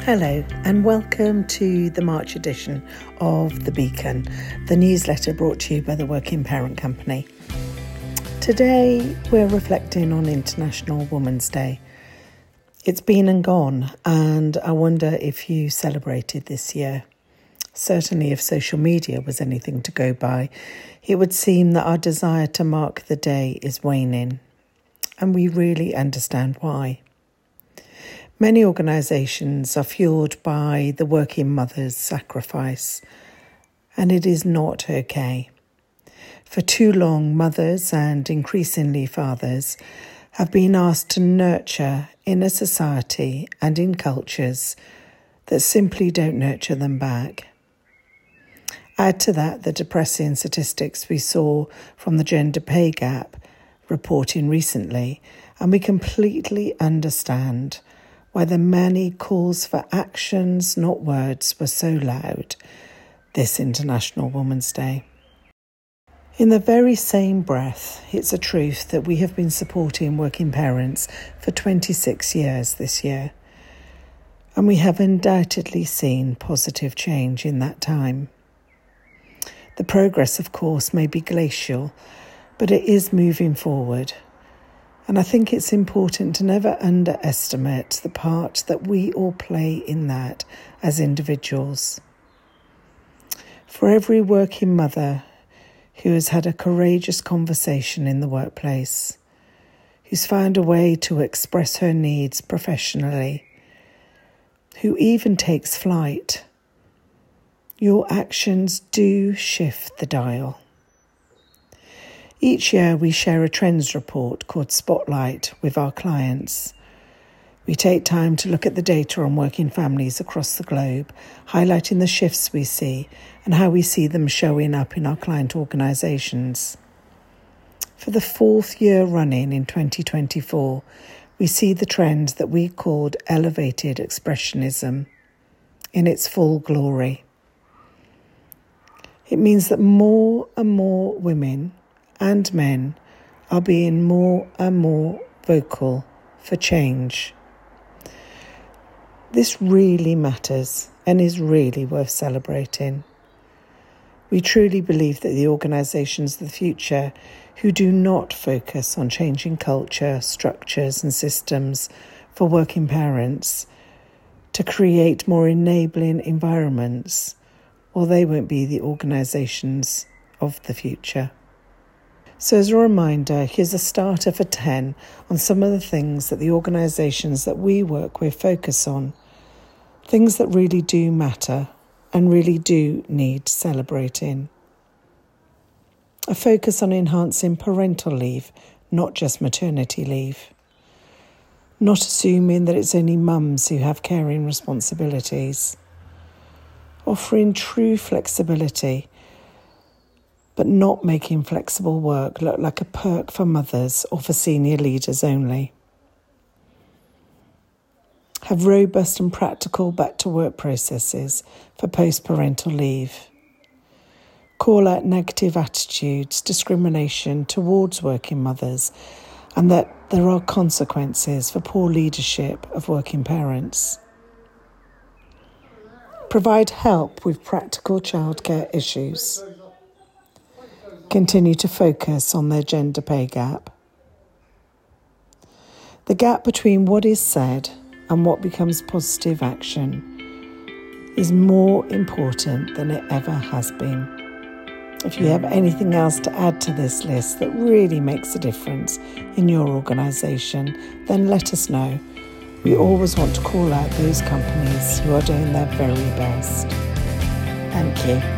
Hello and welcome to the March edition of The Beacon, the newsletter brought to you by the Working Parent Company. Today we're reflecting on International Women's Day. It's been and gone, and I wonder if you celebrated this year. Certainly if social media was anything to go by, it would seem that our desire to mark the day is waning, and we really understand why. Many organisations are fuelled by the working mother's sacrifice, and it is not okay. For too long, mothers and increasingly fathers have been asked to nurture in a society and in cultures that simply don't nurture them back. Add to that the depressing statistics we saw from the gender pay gap reporting recently, and we completely understand why the many calls for actions, not words, were so loud this International Women's Day. In the very same breath, it's a truth that we have been supporting working parents for 26 years this year, and we have undoubtedly seen positive change in that time. The progress, of course, may be glacial, but it is moving forward. And I think it's important to never underestimate the part that we all play in that as individuals. For every working mother who has had a courageous conversation in the workplace, who's found a way to express her needs professionally, who even takes flight, your actions do shift the dial. Each year we share a trends report called Spotlight with our clients. We take time to look at the data on working families across the globe, highlighting the shifts we see and how we see them showing up in our client organisations. For the fourth year running in 2024, we see the trend that we called elevated expressionism in its full glory. It means that more and more women and men are being more and more vocal for change. This really matters and is really worth celebrating. We truly believe that the organisations of the future who do not focus on changing culture, structures and systems for working parents to create more enabling environments, well, they won't be the organisations of the future. So as a reminder, here's a starter for 10 on some of the things that the organisations that we work with focus on, things that really do matter and really do need celebrating. A focus on enhancing parental leave, not just maternity leave. Not assuming that it's only mums who have caring responsibilities. Offering true flexibility, but not making flexible work look like a perk for mothers or for senior leaders only. Have robust and practical back-to-work processes for post-parental leave. Call out negative attitudes, discrimination towards working mothers, and that there are consequences for poor leadership of working parents. Provide help with practical childcare issues. Continue to focus on their gender pay gap. The gap between what is said and what becomes positive action is more important than it ever has been. If you have anything else to add to this list that really makes a difference in your organisation, then let us know. We always want to call out those companies who are doing their very best. Thank you.